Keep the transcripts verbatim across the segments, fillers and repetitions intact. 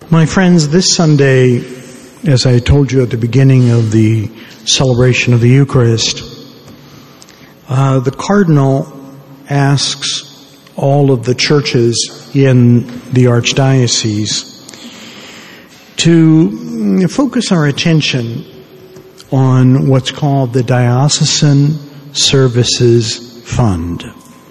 My friends, this Sunday, as I told you at the beginning of the celebration of the Eucharist, uh, the Cardinal asks all of the churches in the Archdiocese to focus our attention on what's called the Diocesan Services Fund.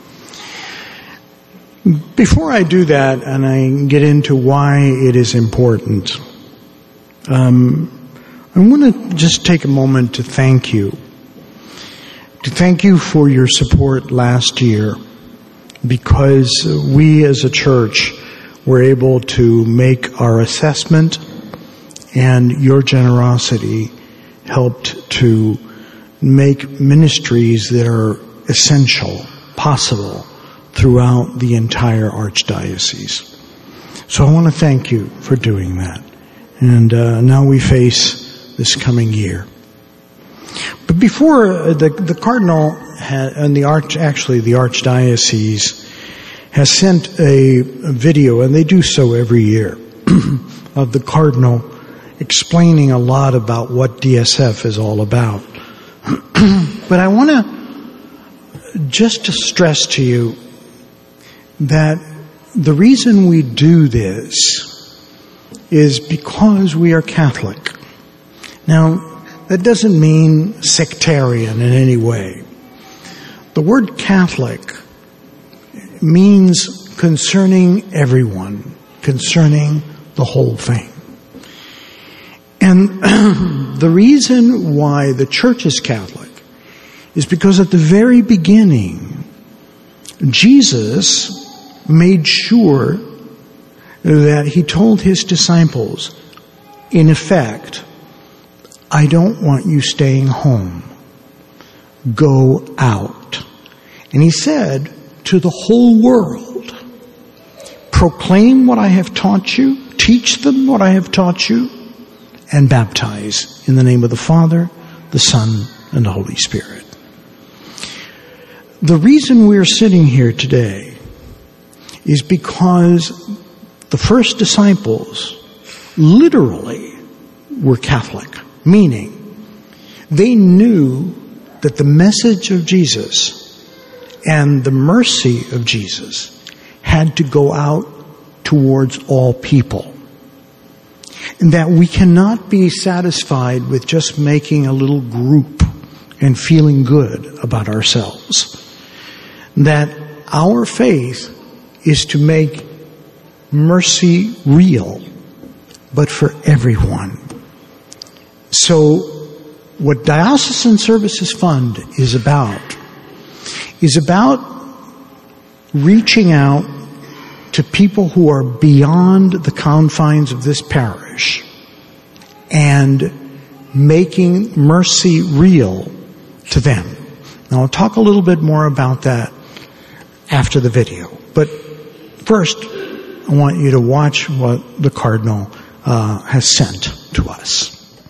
Before I do that and I get into why it is important, um, I want to just take a moment to thank you. To thank you for your support last year, because we as a church were able to make our assessment, and your generosity helped to make ministries that are essential possible throughout the entire Archdiocese. So I want to thank you for doing that. And uh, now we face this coming year. But before, uh, the, the Cardinal had, and the Arch, actually the Archdiocese has sent a, a video, and they do so every year, of the Cardinal explaining a lot about what D S F is all about. But I want to just to stress to you that the reason we do this is because we are Catholic. Now, that doesn't mean sectarian in any way. The word Catholic means concerning everyone, concerning the whole thing. And the reason why the Church is Catholic is because at the very beginning, Jesus made sure that he told his disciples, in effect, I don't want you staying home. Go out. And he said to the whole world, proclaim what I have taught you, teach them what I have taught you, and baptize in the name of the Father, the Son, and the Holy Spirit. The reason we're sitting here today is because the first disciples literally were Catholic, meaning they knew that the message of Jesus and the mercy of Jesus had to go out towards all people. And that we cannot be satisfied with just making a little group and feeling good about ourselves. That our faith is to make mercy real, but for everyone. So what Diocesan Services Fund is about is about reaching out to people who are beyond the confines of this parish and making mercy real to them. Now I'll talk a little bit more about that after the video. But first, I want you to watch what the Cardinal uh, has sent to us.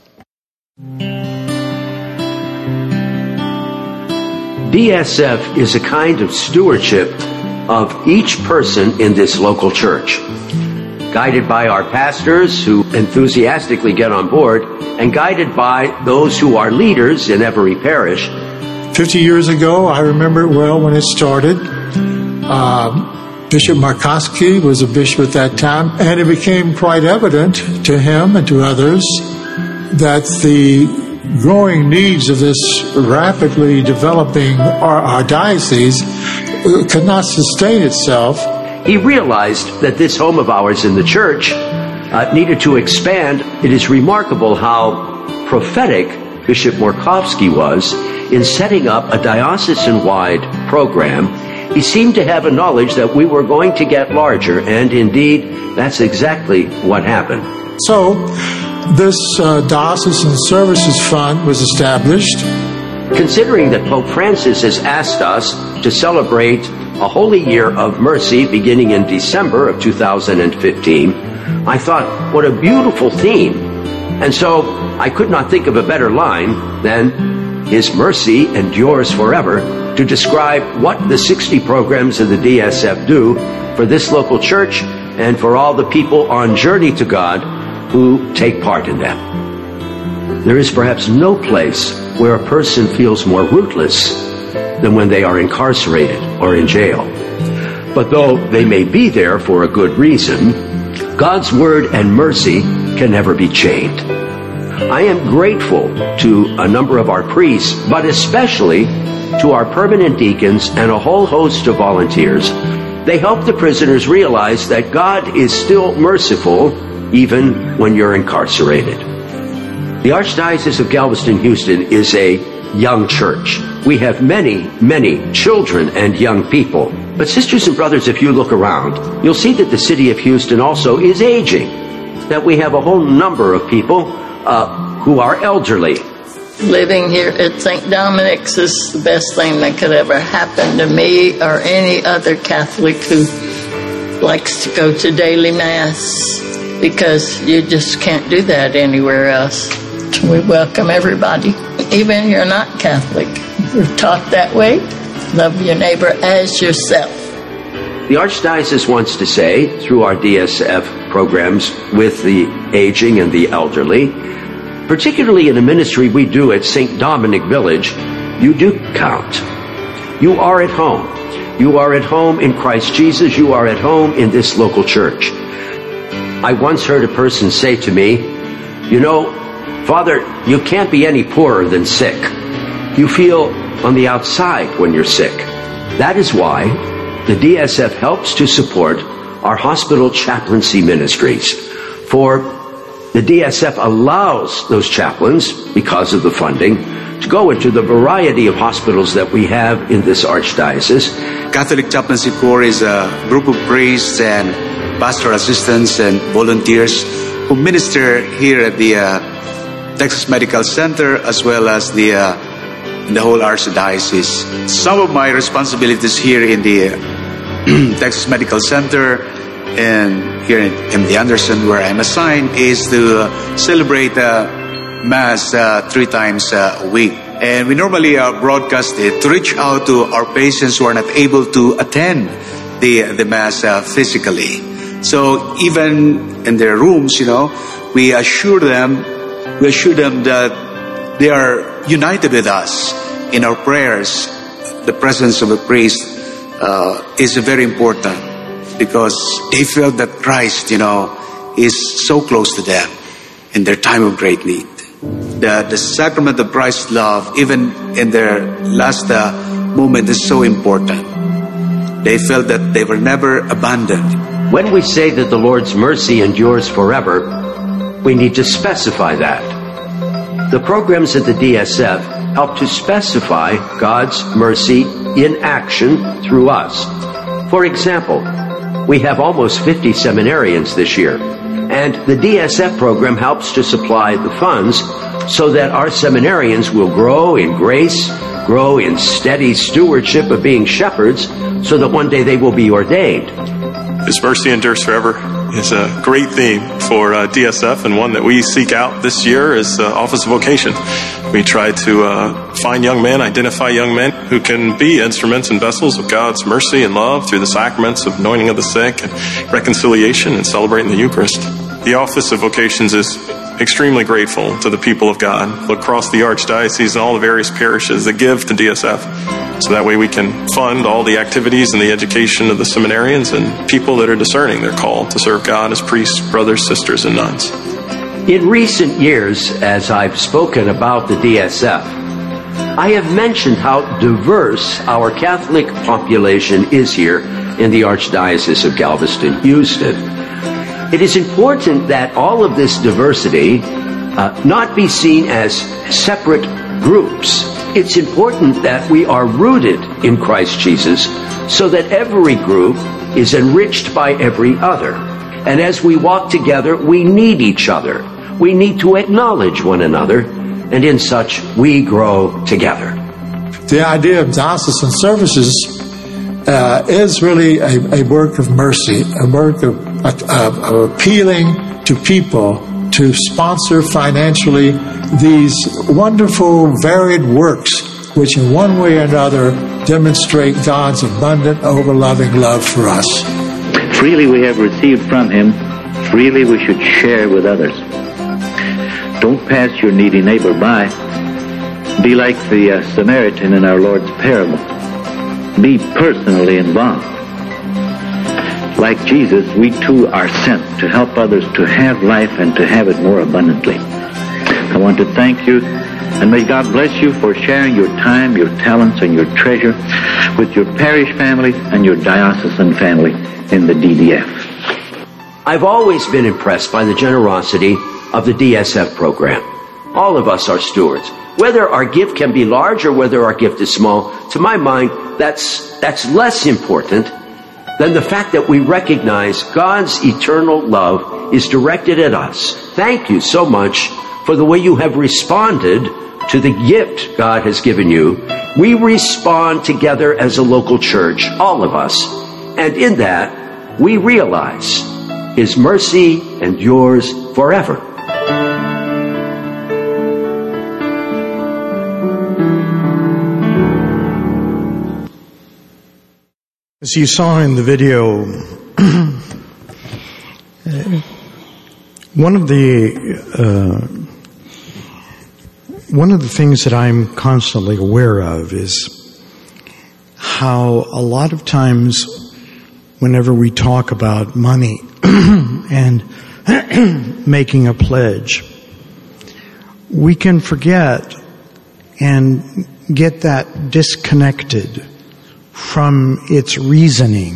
D S F is a kind of stewardship of each person in this local church, guided by our pastors who enthusiastically get on board, and guided by those who are leaders in every parish. Fifty years ago, I remember it well when it started. Uh, Bishop Markowski was a bishop at that time, and it became quite evident to him and to others that the growing needs of this rapidly developing our, our diocese could not sustain itself. He realized that this home of ours in the church uh, needed to expand. It is remarkable how prophetic Bishop Markowski was in setting up a diocesan-wide program. He seemed to have a knowledge that we were going to get larger, and indeed, that's exactly what happened. So, this uh, Diocesan Services Fund was established. Considering that Pope Francis has asked us to celebrate a Holy Year of Mercy beginning in December of two thousand fifteen, I thought, what a beautiful theme. And so I could not think of a better line than His mercy endures forever to describe what the sixty programs of the D S F do for this local church and for all the people on journey to God who take part in them. There is perhaps no place where a person feels more rootless than when they are incarcerated or in jail. But though they may be there for a good reason, God's word and mercy can never be chained. I am grateful to a number of our priests, but especially to our permanent deacons and a whole host of volunteers. They help the prisoners realize that God is still merciful even when you're incarcerated. The Archdiocese of Galveston-Houston is a young church. We have many, many children and young people. But sisters and brothers, if you look around, you'll see that the city of Houston also is aging, that we have a whole number of people uh, who are elderly. Living here at Saint Dominic's is the best thing that could ever happen to me or any other Catholic who likes to go to daily Mass, because you just can't do that anywhere else. So we welcome everybody, even if you're not Catholic. We're taught that way. Love your neighbor as yourself. The Archdiocese wants to say, through our D S F programs with the aging and the elderly, particularly in the ministry we do at Saint Dominic Village, you do count. You are at home. You are at home in Christ Jesus. You are at home in this local church. I once heard a person say to me, you know, Father, you can't be any poorer than sick. You feel on the outside when you're sick. That is why the D S F helps to support our hospital chaplaincy ministries. For the D S F allows those chaplains, because of the funding, to go into the variety of hospitals that we have in this archdiocese. Catholic Chaplaincy Corps is a group of priests and pastoral assistants and volunteers who minister here at the uh, Texas Medical Center as well as the uh, the whole archdiocese. Some of my responsibilities here in the uh, Texas Medical Center and here in M D Anderson, where I'm assigned, is to uh, celebrate uh, Mass uh, three times uh, a week. And we normally uh, broadcast it to reach out to our patients who are not able to attend the, the Mass uh, physically. So even in their rooms, you know, we assure them, we assure them that they are united with us in our prayers. The presence of a priest uh, is very important, because they feel that Christ, you know, is so close to them in their time of great need. The, the sacrament of Christ's love, even in their last uh, moment, is so important. They felt that they were never abandoned. When we say that the Lord's mercy endures forever, we need to specify that. The programs at the D S F help to specify God's mercy in action through us. For example, we have almost fifty seminarians this year, and the D S F program helps to supply the funds so that our seminarians will grow in grace, grow in steady stewardship of being shepherds, so that one day they will be ordained. His mercy endures forever is a great theme for uh, D S F, and one that we seek out this year is uh, Office of Vocation. We try to uh, find young men, identify young men who can be instruments and vessels of God's mercy and love through the sacraments of anointing of the sick and reconciliation and celebrating the Eucharist. The Office of Vocations is extremely grateful to the people of God across the Archdiocese and all the various parishes that give to D S F. So that way we can fund all the activities and the education of the seminarians and people that are discerning their call to serve God as priests, brothers, sisters, and nuns. In recent years, as I've spoken about the D S F, I have mentioned how diverse our Catholic population is here in the Archdiocese of Galveston-Houston. It is important that all of this diversity uh, not be seen as separate groups. It's important that we are rooted in Christ Jesus so that every group is enriched by every other. And as we walk together, we need each other. We need to acknowledge one another, and in such we grow together. The idea of diocesan services uh, is really a, a work of mercy, a work of, of, of appealing to people to sponsor financially these wonderful, varied works which in one way or another demonstrate God's abundant, overloving love for us. freely we have received from him, freely we should share with others. Don't pass your needy neighbor by. Be like the uh, Samaritan in our Lord's parable. Be personally involved. Like Jesus, we too are sent to help others to have life and to have it more abundantly. I want to thank you, and may God bless you for sharing your time, your talents, and your treasure with your parish family and your diocesan family in the D D F. I've always been impressed by the generosity of the D S F program. All of us are stewards. Whether our gift can be large or whether our gift is small, to my mind, that's, that's less important than the fact that we recognize God's eternal love is directed at us. Thank you so much for the way you have responded to the gift God has given you. We respond together as a local church, all of us, and in that, we realize His mercy endures forever. As you saw in the video, one of the uh, one of the things that I'm constantly aware of is how a lot of times whenever we talk about money and making a pledge, we can forget and get that disconnected from its reasoning.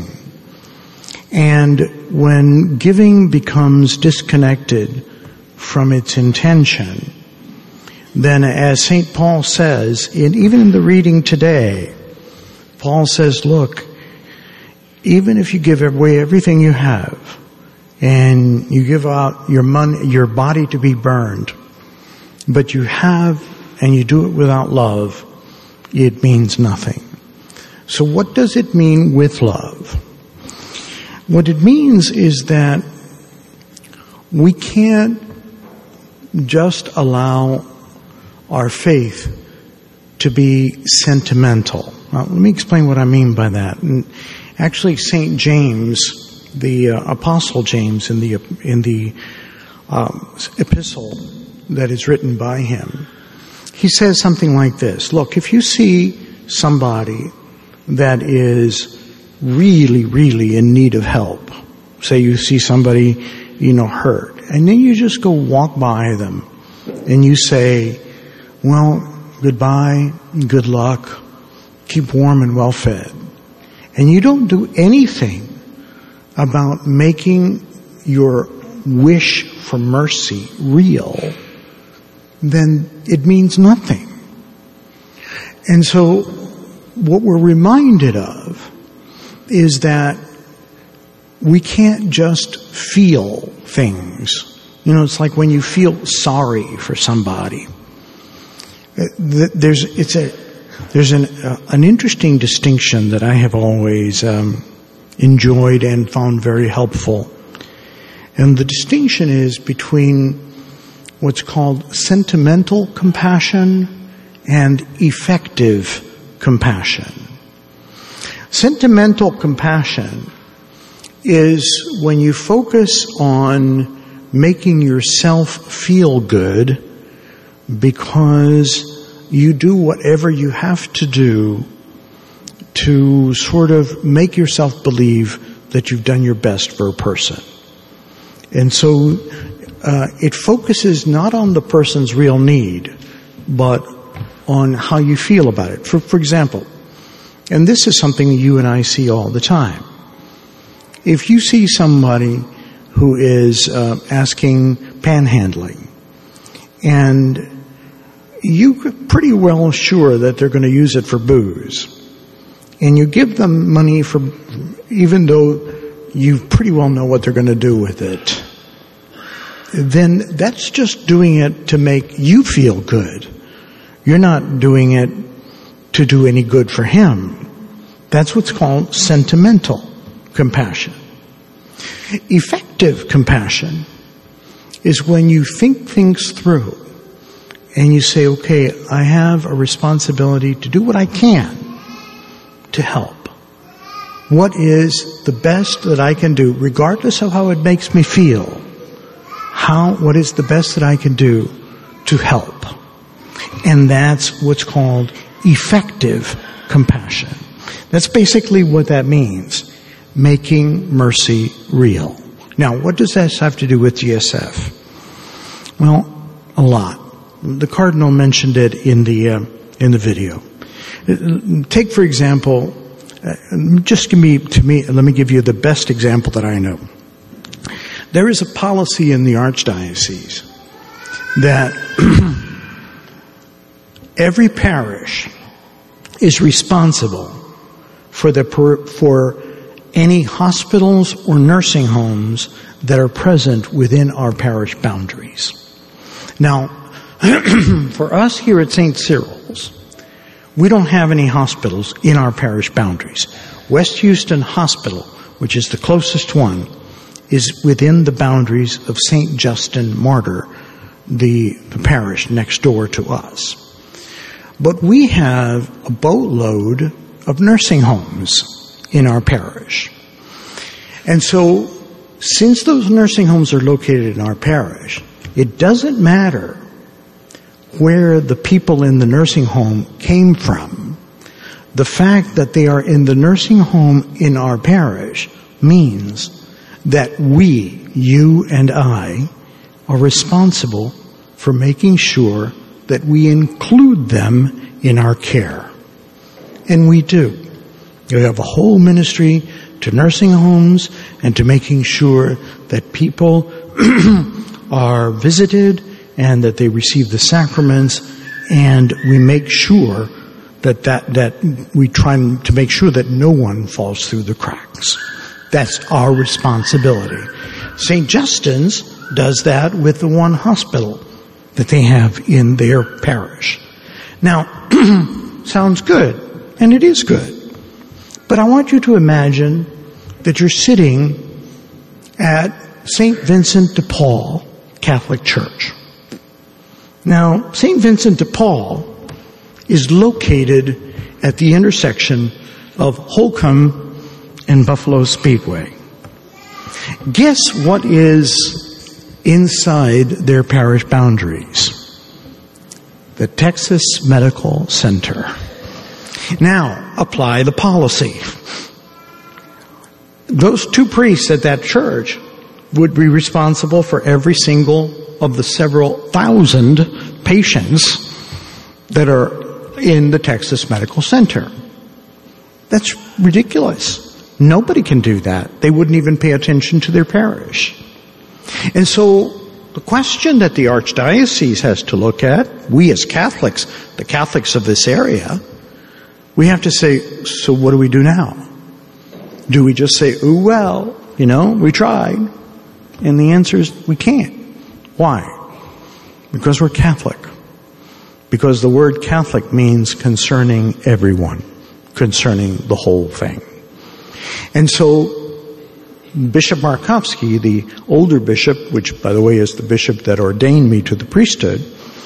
And when giving becomes disconnected from its intention, then as Saint Paul says, and even in the reading today, Paul says, look, even if you give away everything you have and you give out your money, your body to be burned, but you have and you do it without love, it means nothing. So what does it mean with love? What it means is that we can't just allow our faith to be sentimental. Now, let me explain what I mean by that. And actually, Saint James, the uh, Apostle James, in the in the um, epistle that is written by him, he says something like this: look, if you see somebody that is really, really in need of help, say you see somebody, you know, hurt, and then you just go walk by them and you say, well, goodbye, good luck, keep warm and well fed, and you don't do anything about making your wish for mercy real, then it means nothing. And so what we're reminded of is that we can't just feel things. You know, it's like when you feel sorry for somebody. There's it's a there's an uh, an interesting distinction that I have always um, enjoyed and found very helpful, and the distinction is between what's called sentimental compassion and effective compassion. Sentimental compassion is when you focus on making yourself feel good because you do whatever you have to do to sort of make yourself believe that you've done your best for a person. And so uh, it focuses not on the person's real need, but on how you feel about it. For, for example, and this is something that you and I see all the time. If you see somebody who is uh, asking panhandling, and you're pretty well sure that they're going to use it for booze, and you give them money for, even though you pretty well know what they're going to do with it, then that's just doing it to make you feel good. You're not doing it to do any good for him. That's what's called sentimental compassion. Effective compassion is when you think things through and you say, okay, I have a responsibility to do what I can to help. what is the best that I can do, regardless of how it makes me feel? How, what is the best that I can do to help? And that's what's called effective compassion. That's basically what that means. Making mercy real. Now, what does that have to do with D S F? Well, a lot. The Cardinal mentioned it in the uh, in the video. Take, for example, uh, just give me to me. Let me give you the best example that I know. There is a policy in the Archdiocese that every parish is responsible for the for any hospitals or nursing homes that are present within our parish boundaries. Now, for us here at Saint Cyril's, we don't have any hospitals in our parish boundaries. West Houston Hospital, which is the closest one, is within the boundaries of Saint Justin Martyr, the, the parish next door to us. But we have a boatload of nursing homes in our parish. And so, since those nursing homes are located in our parish, it doesn't matter where the people in the nursing home came from. The fact that they are in the nursing home in our parish means that we, you and I, are responsible for making sure that we include them in our care. And we do. We have a whole ministry to nursing homes and to making sure that people are visited and that they receive the sacraments, and we make sure that, that, that we try to make sure that no one falls through the cracks. That's our responsibility. Saint Justin's does that with the one hospital that they have in their parish. Now, sounds good, and it is good. But I want you to imagine that you're sitting at Saint Vincent de Paul Catholic Church. Now, Saint Vincent de Paul is located at the intersection of Holcomb and Buffalo Speedway. Guess what is inside their parish boundaries? The Texas Medical Center. Now, apply the policy. Those two priests at that church would be responsible for every single of the several thousand patients that are in the Texas Medical Center. That's ridiculous. Nobody can do that. They wouldn't even pay attention to their parish. And so the question that the Archdiocese has to look at, we as Catholics, the Catholics of this area, we have to say, so what do we do now? Do we just say, oh, well, you know, we tried? And the answer is we can't. Why? Because we're Catholic. Because the word Catholic means concerning everyone, concerning the whole thing. And so Bishop Markovsky, the older bishop, which by the way is the bishop that ordained me to the priesthood,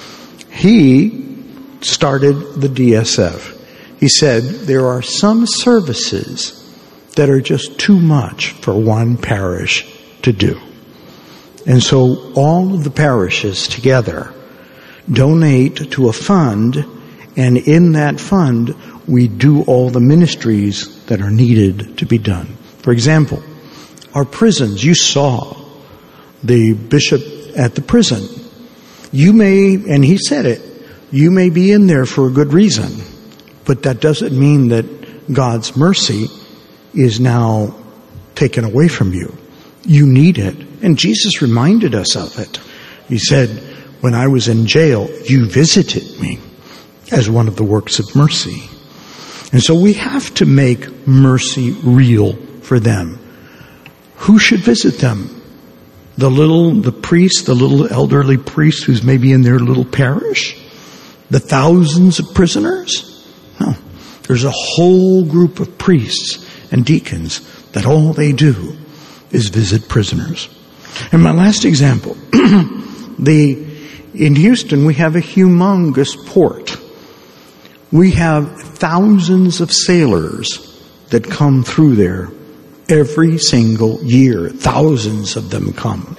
he started the D S F. He said, there are some services that are just too much for one parish to do. And so all of the parishes together donate to a fund, and in that fund we do all the ministries that are needed to be done. For example, our prisons, you saw the bishop at the prison. You may, and he said it, you may be in there for a good reason, but that doesn't mean that God's mercy is now taken away from you. You need it. And Jesus reminded us of it. He said, when I was in jail, you visited me as one of the works of mercy. And so we have to make mercy real for them. Who should visit them? The little, the priest, the little elderly priest who's maybe in their little parish? The thousands of prisoners? No. There's a whole group of priests and deacons that all they do is visit prisoners. And my last example, the in Houston we have a humongous port. We have thousands of sailors that come through there every single year. Thousands of them come.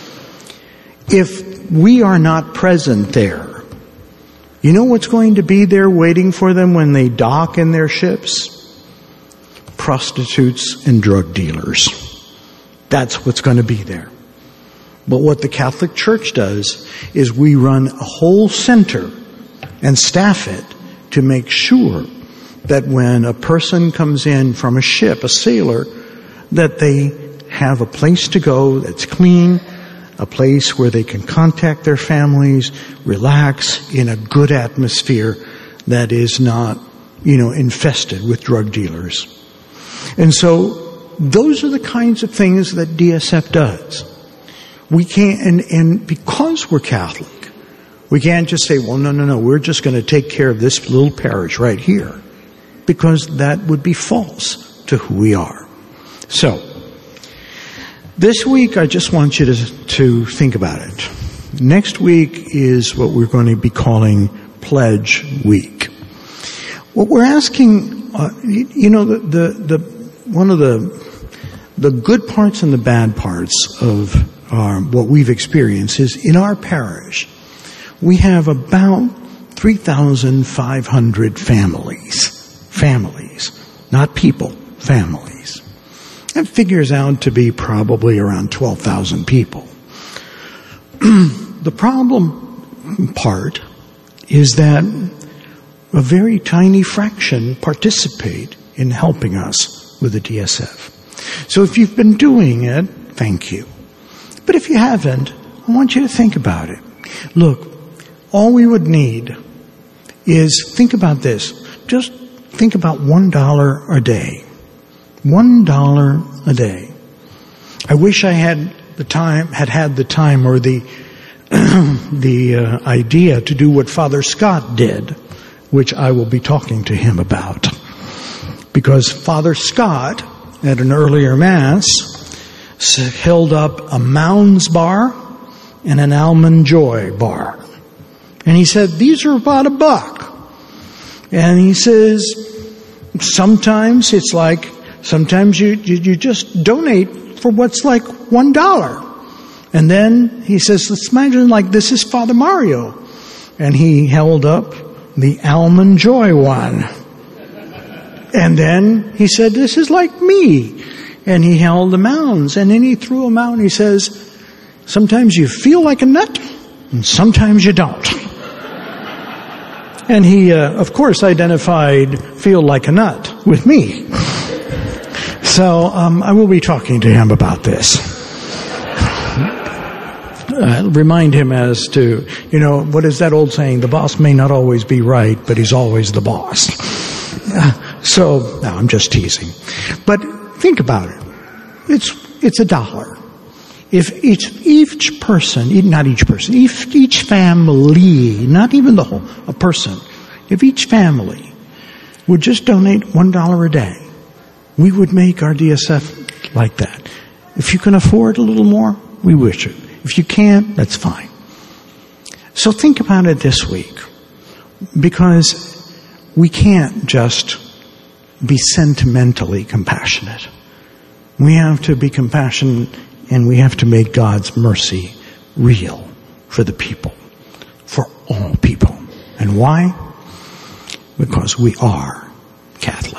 If we are not present there, you know what's going to be there waiting for them when they dock in their ships? Prostitutes and drug dealers. That's what's going to be there. But what the Catholic Church does is we run a whole center and staff it to make sure that when a person comes in from a ship, a sailor, that they have a place to go that's clean, a place where they can contact their families, relax in a good atmosphere that is not, you know, infested with drug dealers. And so those are the kinds of things that D S F does. We can't, and, and because we're Catholic, we can't just say, well, no, no, no, we're just going to take care of this little parish right here. Because that would be false to who we are. So, this week I just want you to, to think about it. Next week is what we're going to be calling Pledge Week. What we're asking, uh, you, you know, the, the, the, one of the, the good parts and the bad parts of uh, what we've experienced is in our parish, we have about three thousand five hundred families. Families, not people, families. That figures out to be probably around twelve thousand people. The problem part is that a very tiny fraction participate in helping us with the D S F. So if you've been doing it, thank you. But if you haven't, I want you to think about it. Look, all we would need is, think about this, just think about one dollar a day. One dollar a day. I wish I had the time, had had the time or the the uh, idea to do what Father Scott did, which I will be talking to him about. Because Father Scott, at an earlier Mass, held up a Mounds bar and an Almond Joy bar. And he said, these are about a buck. And he says, sometimes it's like, sometimes you, you, you just donate for what's like one dollar. And then he says, let's imagine like this is Father Mario. And he held up the Almond Joy one. And then he said, this is like me. And he held the mounds. And then he threw them out and he says, sometimes you feel like a nut and sometimes you don't. And he, uh, of course, identified feel like a nut with me. So um, I will be talking to him about this. Uh, remind him as to, you know, what is that old saying? The boss may not always be right, but he's always the boss. Uh, so, no, I'm just teasing. But think about it. It's it's a dollar. If each each person, not each person, each, each family, not even the whole, a person, if each family would just donate one dollar a day, we would make our D S F like that. If you can afford a little more, we wish it. If you can't, that's fine. So think about it this week, because we can't just be sentimentally compassionate. We have to be compassionate, and we have to make God's mercy real for the people, for all people. And why? Because we are Catholic.